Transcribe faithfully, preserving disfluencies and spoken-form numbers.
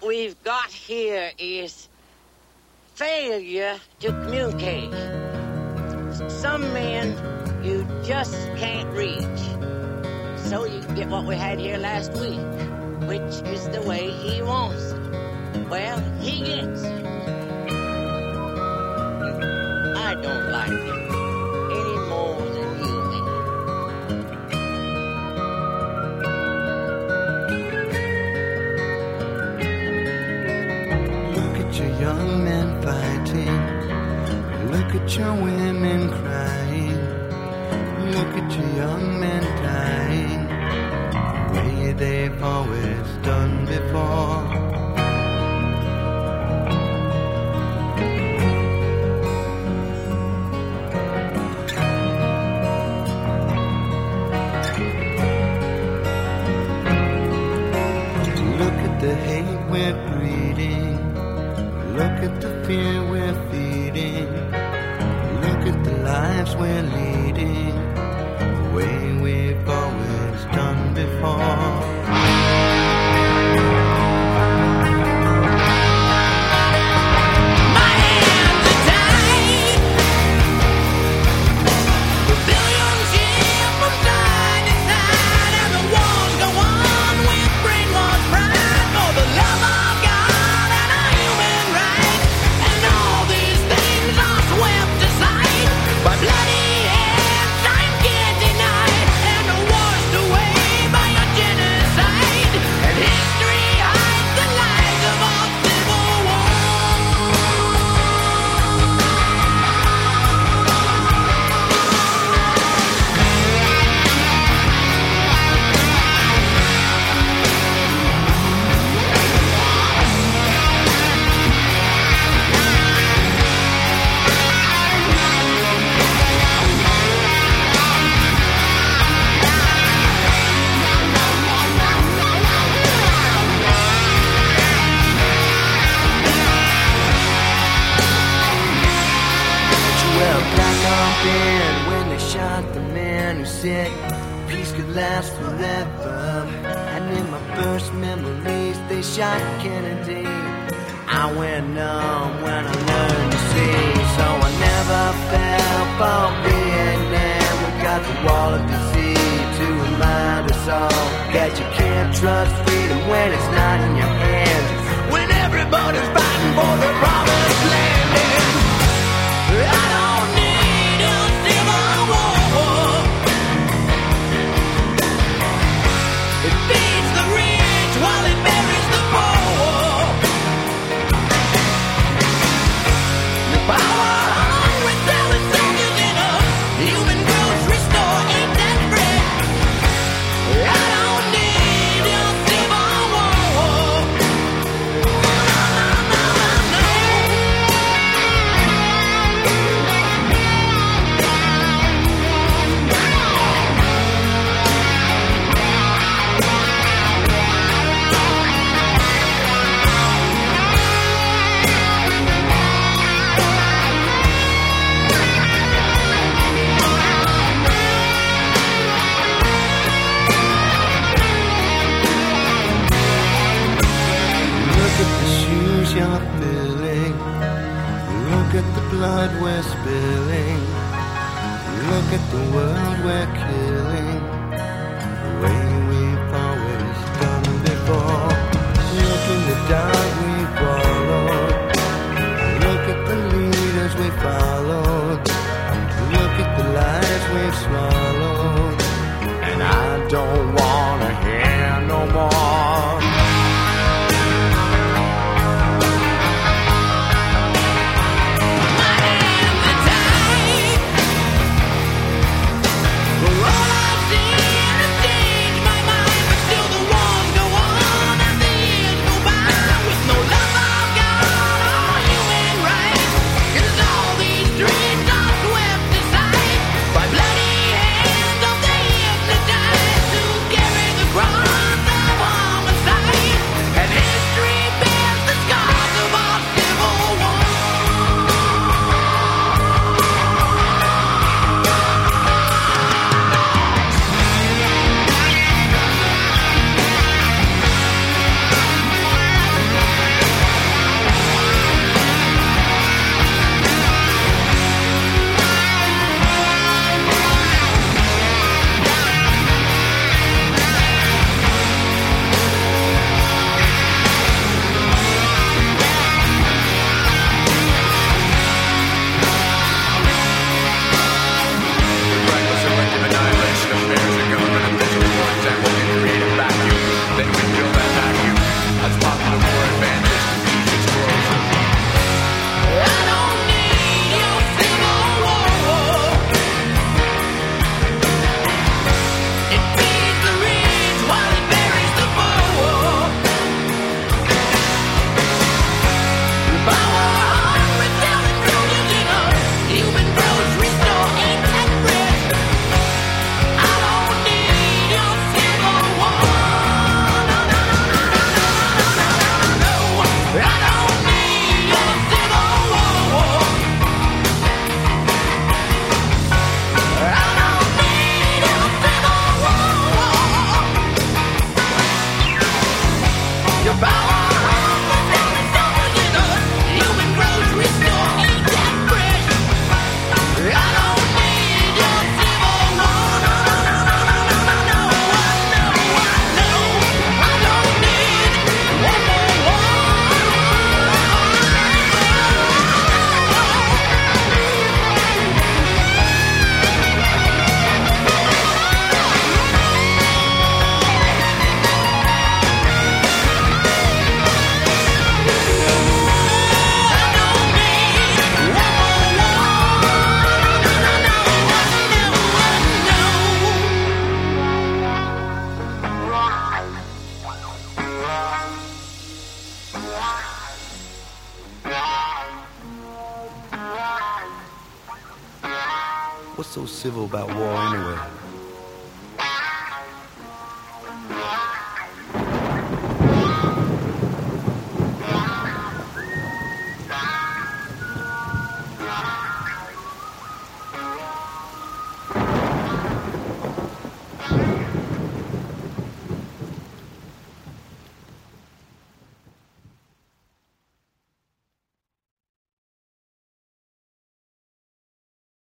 we've got here is failure to communicate. Some men you just can't reach. So you get what we had here last week, which is the way he wants it. Well, he gets it. I don't like it any more than you do. Look at your young men fighting. Look at your women crying. Look at your young men dying the way they've always done before. Look at the hate we're breeding. Look at the fear we're feeding. Look at the lives we're leading the way we've always done before. When they shot the man who said peace could last forever, and in my first memories they shot Kennedy. I went numb when I learned to see, so I never fell for Vietnam. We got the wall of disease to remind us all that you can't trust freedom when it's not in your hands, when everybody's fighting for the promised land. And I don't need a civil war. It feeds the rich while it buries the poor. The power hungry selling soldiers in a human grocery store ain't that free. I don't need a civil war. No, no, no, no, no. Look at the shoes you're filling. Look at the blood we're spilling. Look at the world we're killing the way we've always done before. Look in the dark we followed. Look at the leaders we followed. Look at the lies we've swallowed. And I don't wanna hear no more. By bloody hands. What's so civil about war anyway?